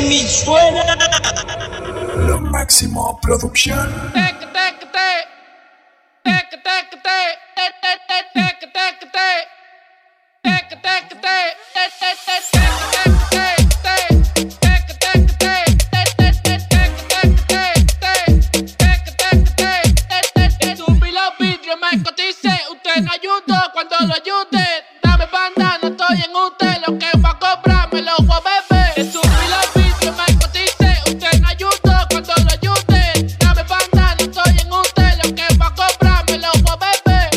remix suena. Lo máximo producción. Usted no ayudo cuando lo ayude. Dame banda, no estoy en usted. Lo que va a cobrar me lo voy a beber. Le subí los vídeos, me cotice. Usted no ayudo cuando lo ayude. Dame banda, no estoy en usted. Lo que va a cobrar me lo voy a beber.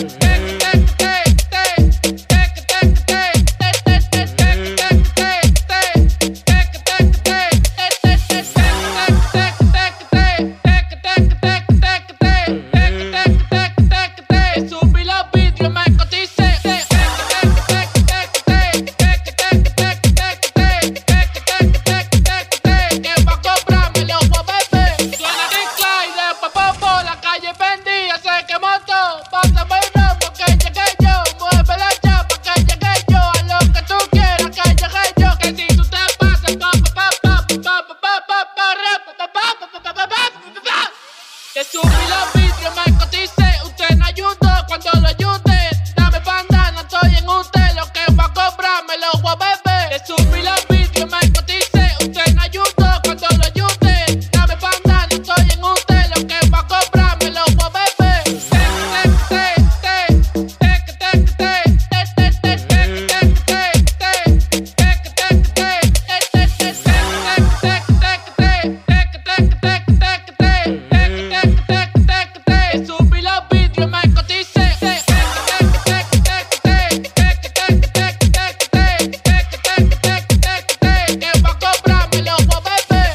Subí los vídeos, me cotice. Que va a cobrar me lo voy a beber. Suena Dicla y después popo. La calle pendía, se quemó todo. Pásame el romo que llegué yo. Mueve la chapa que llegué yo. A lo que tú quieras que llegué yo. Que si tú te pasas que subí los vídeos, me cotice. Usted no ayudo cuando lo ayude. Dame banda, no estoy en usted. Lo que va a cobrar me lo voy a beber. Le subí los vídeos, me cotice. Usted no ayudo cuando lo ayude. Dame banda, no estoy en usted. Lo que va a cobrar me lo voy a beber. Subí los vídeos, me cotice. Que va a cobrar me lo voy a beber.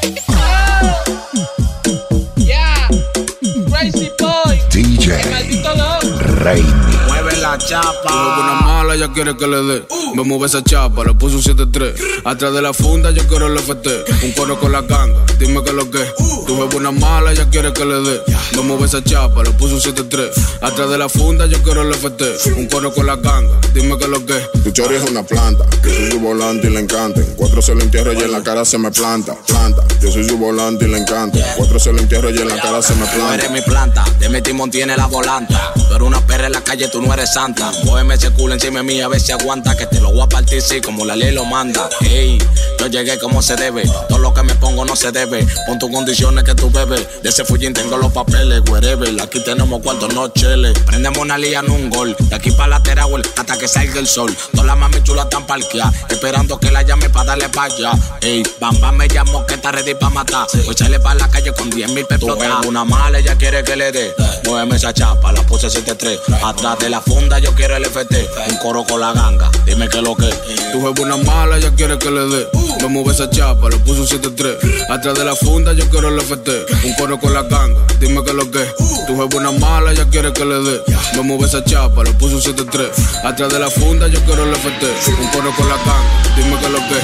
Yeah, Crazy Boy. DJ El maldito loco. Raimi. Mueve la chapa. Tuve una mala, ella quiere que le dé. Me mueve esa chapa, le puso un 7-3. Atrás de la funda, yo quiero el FT. Un coro con la ganga, dime que lo que. Tuve una mala, ella quiere que le dé. Me mueve esa chapa, le puso un 7-3. Atrás de la funda, yo quiero el FT. Un coro con la ganga, dime que lo que. Tu chori es una planta, yo soy su volante y le encanta. Cuatro se lo entierro y en la cara se me planta. Yo soy su volante y le encanta. Cuatro se lo entierro y en la cara se me Tú planta. eres mi planta, de mi timón tiene la volanta. Tú eres una perra en la calle, tú no eres santa. Cógeme ese culo encima de mí a ver si aguanta. Que te lo voy a partir, sí, como la ley lo manda. Ey, yo llegué como se debe. Todo lo que me pongo no se debe. Pon tus condiciones que tú bebes. De ese fullín tengo los papeles, wherever. Aquí tenemos cuartos, no cheles. Prendemos una lía en un gol. De aquí para la Teragüel hasta que salga el sol. Todas las mami chulas están parqueadas, esperando que la llame para darle pa' allá. Ey, Bamba me llamó que está ready pa' matar. Pues sale pa' la calle con 10,000 pesos. Tú ves una mala, ella quiere que le dé. Muéveme esa chapa, la puse 7-3. Atrás de la funda yo quiero el FT. Un coro con la ganga, dime que lo que. Tuve una mala, ella quiere que le dé. Me mueve esa chapa, le puso un 7-3. Atrás de la funda, yo quiero el FT. Un coro con la ganga, dime que lo que. Tuve una mala, ella quiere que le dé. Me mueve esa chapa, le puso un 7-3. Atrás de la funda, yo quiero el FT. Un coro con la ganga, dime que lo que.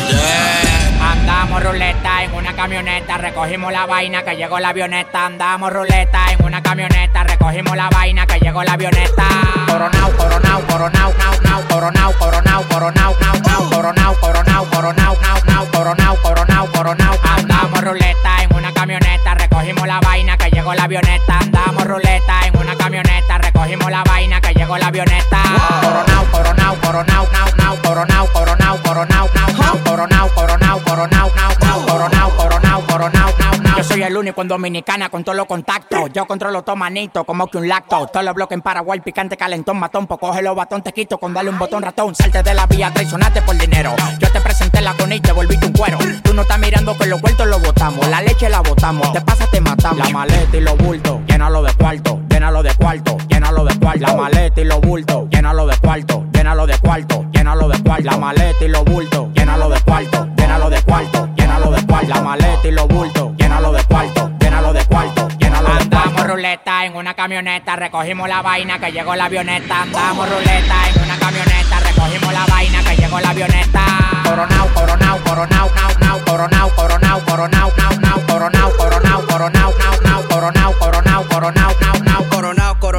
Andamos ruleta en una camioneta, recogimos la vaina que llegó la avioneta. Andamos ruleta en una camioneta, recogimos la vaina que llegó la avioneta. Coronao, coronao, coronao, nao, nao, coronao, coronao, coronao, nao, nao, coronao, coronao, coronao, nao, nao, coronao, coronao, coronao. Andamos ruleta en una camioneta, recogimos la vaina que llegó la avioneta. Andamos ruleta en una camioneta, recogimos la vaina que llegó la avioneta. Coronao, coronao, coronao, nao, nao, coronao, coronao, coronao, nao, nao, coronao, coronao, coronao, nao, nao, coronao, coronao, coronao, nao, nao. Yo soy el único en Dominicana con todos los contactos. Yo controlo todo manito como que un lacto. Todos los bloques en Paraguay, picante, calentón, matón. Pues coge los batón, te quito con darle un botón ratón. Salte de la vía, traicionaste por dinero. Yo te presenté la con y te volviste un cuero. Tú no estás mirando que los vueltos los botamos. La leche la botamos, te pasas, te matamos. La maleta y los bultos, llénalo de cuarto, llénalo de cuarto, llénalo de cuarto. La maleta y los bultos, llénalo de cuarto, llénalo de cuarto, llénalo de cuarto. La maleta y los bultos, llénalo de cuarto, llénalo de cuarto, llénalo de cuarto. La maleta y los bultos, llénalo de cuarto, llénalo de cuarto, llénalo de cuarto. Andamos ruleta en una camioneta, recogimos la vaina que llegó la avioneta. Andamos ruleta en una camioneta, recogimos la vaina que llegó la avioneta. Coronao, coronao, coronao, nao, nao, coronao, coronao, coronao, nao, nao, coronao, coronao, coronao, nao, nao, coronao, coronao, coronao, nao, nao. Coronao, coronao, se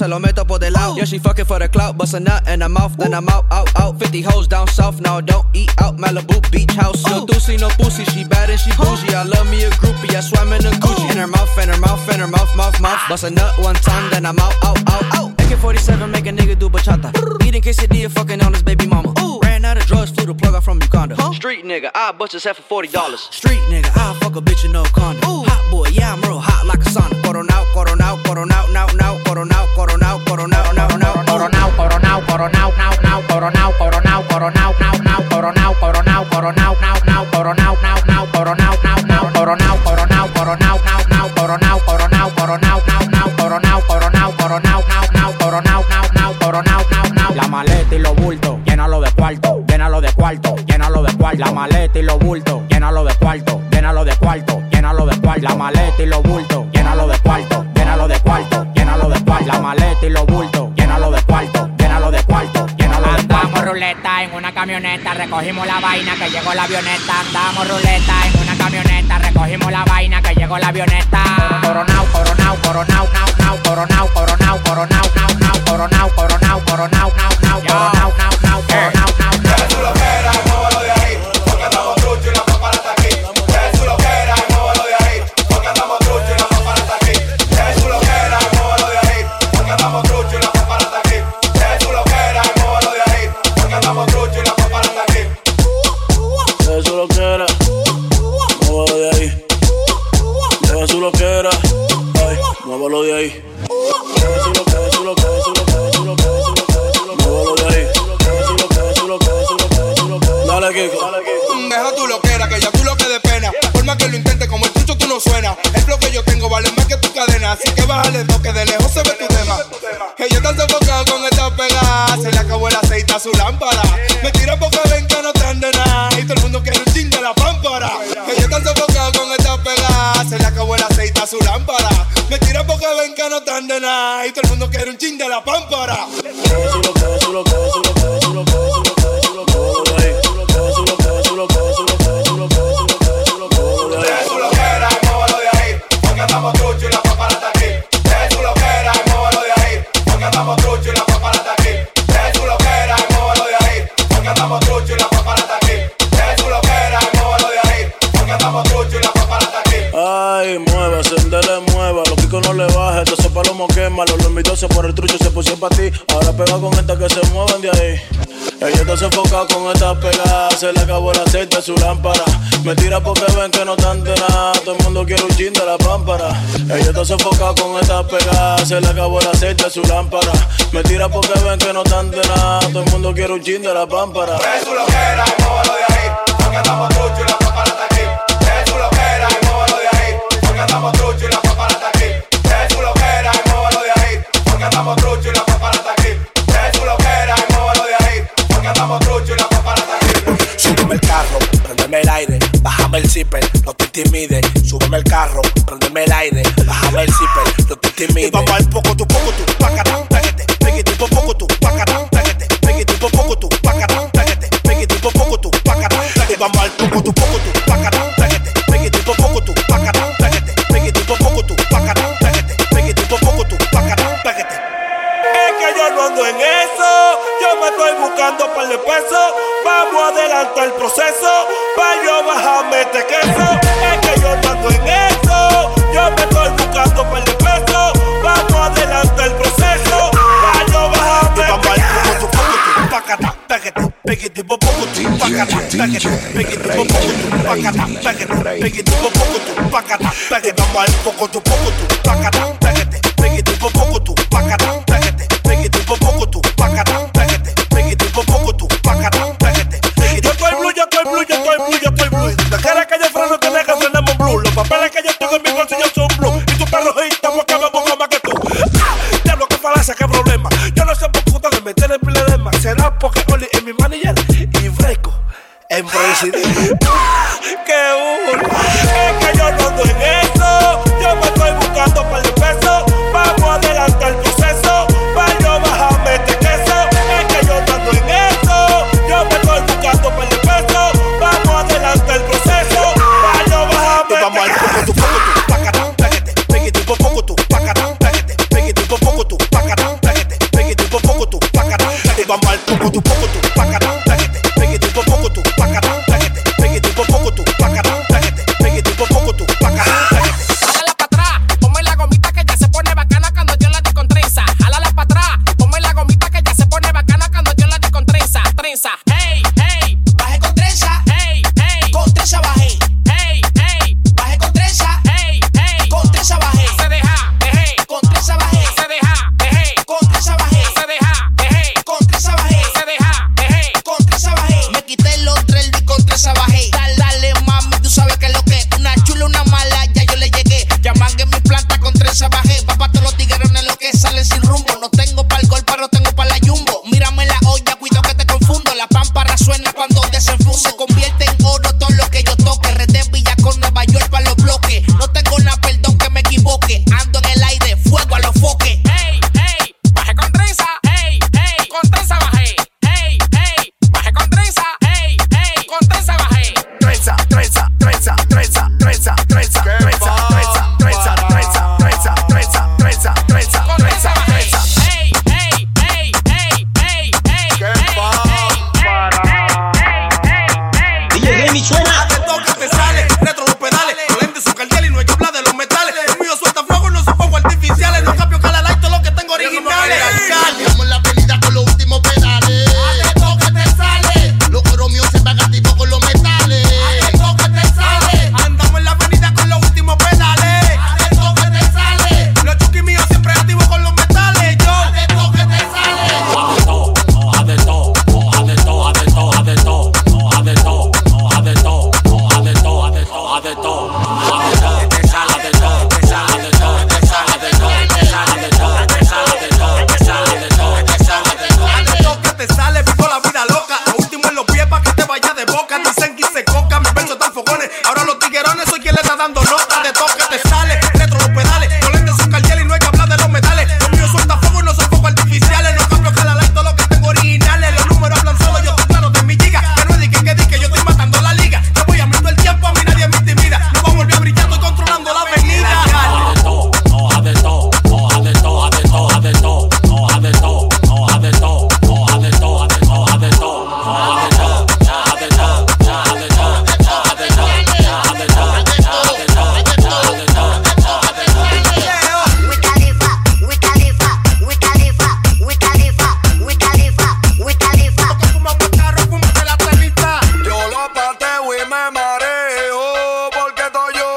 lo meto por del lado. Yeah, she fucking for the clout, bust a nut in her mouth, then I'm out, out, out. 50 hoes down south, no, don't eat out. Malibu beach house. No doozy, no pussy, she bad and she bougie. I love me a groupie, I swam in a Gucci. In her mouth, in her mouth, in her mouth, mouth, mouth. Bust a nut one time, then I'm out, out, out, out. AK-47 make a nigga do bachata. Eating quesadilla, fucking on his baby mama. Ran out of drugs, flew the plug out from Uganda. Street nigga, I bust his head for $40. Street nigga, I'll fuck a bitch in no condom. Hot boy, yeah, I'm real hot like a sauna. Coronao, coronao, coronao, now, now, coronao, coronao, coronao, now, now, coronao, coronao, coronao, now, now, coronao, coronao, coronao, now, now, coronao, coronao, coronao, now, now, coronao, now, now, coronao, now, now, coronao, coronao, coronao, now, now, coronao, coronao, coronao, now, now, coronao, coronao, coronao, now, now, coronao, now, now, coronao, now, now. La maleta y los bultos, llénalo de cuarto, llénalo de cuarto, llénalo de cuarto. La maleta y los bultos, llénalo de cuarto, llénalo de cuarto, llénalo de cuarto. La maleta y los bultos, llénalo de cuarto, llénalo de cuarto, llénalo de cuarto. La maleta y los bultos, llénalo de cuarto, llénalo de cuarto, llénalo de cuarto. Andamos ruleta en una camioneta, recogimos la vaina que llegó la avioneta. Andamos ruleta en una camioneta, recogimos la vaina que llegó la avioneta. Coronao, coronao, coronao, now, now, coronao, coronao, coronao, now, now, coronao, coronao, coronao, now, now, coronao, now, now, coronao, now, now. Eso lo que era, móvalo de ahí, porque andamos trucho y la papara está aquí. Eso lo que era, móvalo de ahí, porque andamos trucho y la papara está aquí. Eso lo que era, móvalo de ahí, porque andamos trucho y la papara está aquí. Eso lo que era, móvalo de ahí, porque andamos trucho y la papara está aquí. Eso lo que era, móvalo de ahí. Eso lo que era, ay, móvalo de ahí. Eso lo que, eso lo que, eso lo que, eso lo que, eso lo que, eso lo que, móvalo de ahí. Eso lo que, eso lo que, eso lo que, eso lo que. Dale, Kiko, dale, Kiko. Deja tú lo que era, que ya tú lo que de pena. Por más que lo intentes, como el trucho tú no suena. El flow que yo tengo vale más que tu cadena. Así que bájale dos, que de lejos se ve tu tema. Ellos están sofocados con esta pegada. Se le acabó el aceite a su lámpara. Me tiran porque ven que no están de nada. Y todo el mundo quiere un chin de la pámpara. Ellos están sofocados con esta pegada. Se le acabó el aceite a su lámpara. Me tiran porque ven que no están de nada. Y todo el mundo quiere un chin de la pámpara. Eso lo que, eso lo que, eso lo que, eso lo que, eso lo que, eso lo que, móvalo de ahí. Eso lo que, eso lo que, eso lo que, eso lo que, eso lo que, eso lo que, móvalo de ahí. Eso lo que era, móvalo de ahí, porque andamos trucho y la papara está aquí. Eso lo que era, móvalo de ahí, porque andamos trucho y la papara está aquí. Eso lo que era, móvalo de ahí, porque andamos trucho y la papara está aquí. Eso lo que era, móvalo de ahí, porque andamos trucho y la papara está aquí. Ay, mueve, sendele, mueva. Los picos no le baje, todos esos palomos quema. Los lomitosos por el trucho se pusieron para ti. Ahora pega con gente que se mueven de ahí. Ellos están sofocados con esta pegada. Se le acabó el aceite a su lámpara. Me tira porque ven que no están de nada. Todo el mundo quiere un chin de la pámpara. Ellos están sofocados con esta pegada. Se le acabó el aceite a su lámpara. Me tira porque ven que no están de nada. Todo el mundo quiere un chin de la pámpara. Eso lo que era, móvalo de ahí, porque andamos trucho y la papara está aquí. Eso lo que era, móvalo de ahí, porque andamos trucho y la papara está aquí. Eso lo que era, móvalo de ahí, porque andamos trucho y la papara está aquí. Eso lo que era, móvalo de ahí, porque andamos trucho y la papara está aquí. Súbeme el carro, prendeme el aire, bájame el zipper, no te intimides. Súbeme el carro, prendeme el aire, bájame el zipper, no te intimides. Y vamos al poco tú, pacata, pégate, pégate, poco tú, pacata, pégate, pégate, poco tú, pacata, pégate, pégate, poco tú, pacata. Y vamos al poco tú, pacata, pégate, pégate, poco tú, pacata, pégate, pégate, poco tú, pacata, pégate, pégate, poco tú, pacata, pégate. Es que yo no ando en eso, yo me estoy buscando un par de pesos. Vamos a adelantar el proceso, pa' yo bajarme este queso. Es que yo no ando en eso, yo me estoy buscando un par de pesos. Vamos a adelantar el proceso, pa' yo bajarme este queso. Pacata, pégate, pégate, poco tú, pacata, pégate, pégate, poco tú, pacata, pégate, pégate, poco tú, pacata, pégate. Vamos al poco tú, pacata, pégate, pégate, poco tú, pacata, pégate, pégate, poco tú, pacata, pégate, pégate, poco tú, pacata, pégate. Yo estoy blue, yo estoy blue, yo estoy blue, yo estoy blue. La cara que yo freno tiene que tenemos blue. Los papeles que yo tengo en mi bolsillo son blue. Y tu perro estamos que me pongo más que tú. Diablo, qué falacia, qué problema. Yo no sé por qué ustedes me tienen problema. Será porque Oli es mi manager y Breco en presidente. ¡Qué burla! Es que yo no ando en eso. Yo me estoy buscando un par de pesos. Vamos a adelantar el proceso, pa' yo bajarme este queso. Es que yo no ando en eso. Yo me estoy buscando un par de pesos. Vamos a adelantar el proceso, pa' yo bajarme este queso. Vamos al poco tú, pacata, pégate, pégate, poco tú, pacata, pégate, pégate, poco tú, pacata. beat suena. De todo que te sale, retro los pedales, los lentes son cardiel y no hay que hablar de los metales. El mío suelta fuego, no son fuegos artificiales. No cambio cada light, todo lo que tengo originales. Estamos en la avenida con los últimos pedales. De todo que te sale, Los coros míos se van activos con los metales. de todo que te sale. Andamos en la avenida con los últimos pedales. De todo que te sale, los chuki míos siempre activos con los metales. Yo, de todo que te sale. Te sale, vivo la vida loca. Lo último en los pies pa' que te vaya de boca. Dicen que se coca, mis versos están fogones. Ahora los tiguerones soy quien le está dando nota. De todo que te sale, retro los pedales. Los lentes son cardiel y no hay que hablar de los metales. Los míos suelta fuego y no son fuegos artificiales. No cambio cada light, todo lo que tengo originales. Los números hablan solo, yo estoy claro de mi giga. Que no es di que yo estoy matando la liga. Yo voy a meter el tiempo, a mí nadie me intimida. No voy a volver a brillar, estoy controlando la avenida. Yo lo pateo y me mareo porque estoy yo.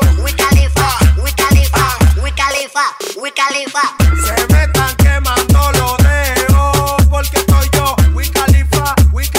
Se me están quemando los dedos porque estoy yo. Wiz Khalifa.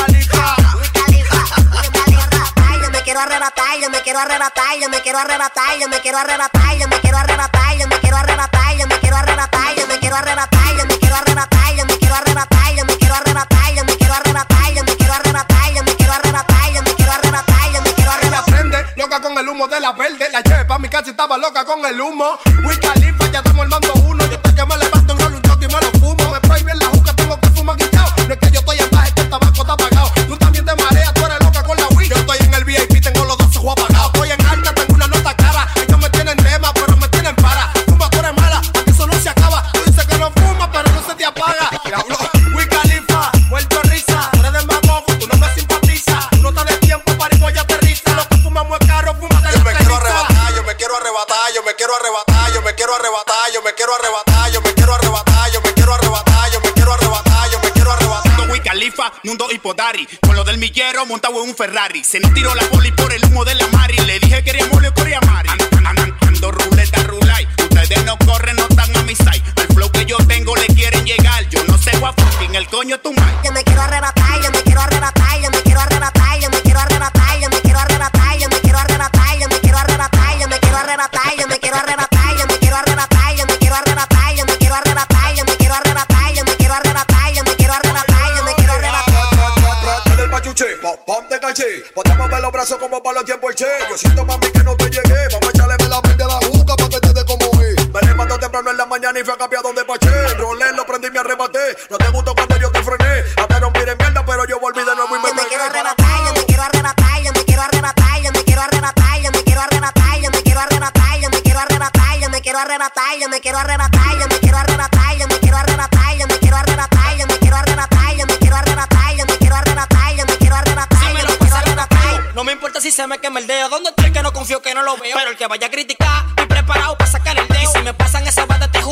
Yo me quiero arrebatar, yo me quiero arrebatar, yo me quiero arrebatar, yo me quiero arrebatar, yo me quiero arrebatar, yo me quiero arrebatar, yo me quiero arrebatar, yo me quiero arrebatar, yo me quiero arrebatar, yo me quiero arrebatar, yo me quiero arrebatar, yo me quiero arrebatar, yo me quiero arrebatar, yo me quiero arrebatar, yo me quiero arrebatar, yo me quiero arrebatar. Prende, loca con el humo de la verde. La llevé pa' mi casa y estaba loca con el humo. Wiz Khalifa, ya estamos armando uno. Yo estoy que me levanto en rol, un choque y me lo fumo. Me prohíben la juca, tengo que fumar guillao. No es que yo estoy en baja, es que el tabaco está apagado. Tú también te mareas, tú eres loca con la Wii. Yo estoy en el VIP, tengo los 12 ojos apagados. Estoy en alta, tengo una nota cara. Ellos me tienen tema, pero me tienen para. Fuma, tú eres mala, aquí eso no se acaba. Tú dices que no fuma, pero no se te apaga. Diablo, Wiz Khalifa, muerto de risa. Tú eres demagogo, tú no me simpatizas. Tú no estás de tiempo para ir, voy a aterrizar. Lo que fumamos es caro, fúmate la ceniza. Yo me quiero arrebatar, yo me quiero arrebatar, yo me quiero arrebatar, yo me quiero arrebatar, yo me quiero arrebatar, yo me quiero arrebatar, yo me quiero arrebatar, yo me quiero arrebatar, yo me quiero arrebatar. Wiz Khalifa, Nundo y Podari, con lo del millero montado en un Ferrari. Se nos tiró la poli por el humo de la Mari. Le dije que queríamos le corría Mari. Ando ruleta, rulay. Ustedes no corren, no están a mi side. Al flow que yo tengo le quieren llegar. Yo no sé what fucking el coño es tu madre. Yo me quiero arrebatar, yo me quiero arrebatar, yo me quiero arrebatar, yo me quiero arrebatar, yo me quiero arrebatar, yo me quiero arrebatar, yo me quiero arrebatar, yo me quiero arrebatar, yo me quiero arrebatar, yo me quiero arrebatar, yo me quiero arrebatar, yo me quiero arrebatar, yo me quiero arrebatar, yo me quiero arrebatar, yo me quiero arrebatar, yo me quiero arrebatar. Del pachuche, pam te caché. Podemos ver los brazos como para los tiempos el che. Yo siento mami que no te llegué. Vamos a echarle la verde a la juca pa' que te dé como es. Me levanto temprano en la mañana y fui a cambiar donde paché. Rolé, lo prendí y me arrebaté. No te gustó cuando yo te frené. Hasta no miren mierda, pero yo volví de nuevo y me Yo me quiero arrebatar, yo me quiero arrebatar, yo me quiero arrebatar, yo me quiero arrebatar, yo me quiero arrebatar, yo me quiero arrebatar, yo me quiero arrebatar, yo me quiero arrebatar, yo me quiero arrebatar, yo me quiero arrebatar, yo me quiero arrebatar, yo me quiero arrebatar, yo me quiero arrebatar, yo me quiero arrebatar, yo me quiero arrebatar, yo me quiero arrebatar, yo me quiero arrebatar. No me importa si se me quema el dedo. ¿Dónde está el que no confío que no lo veo? Pero el que vaya a criticar, estoy preparado para sacar el dedo. Y si me pasan esa bata, te juro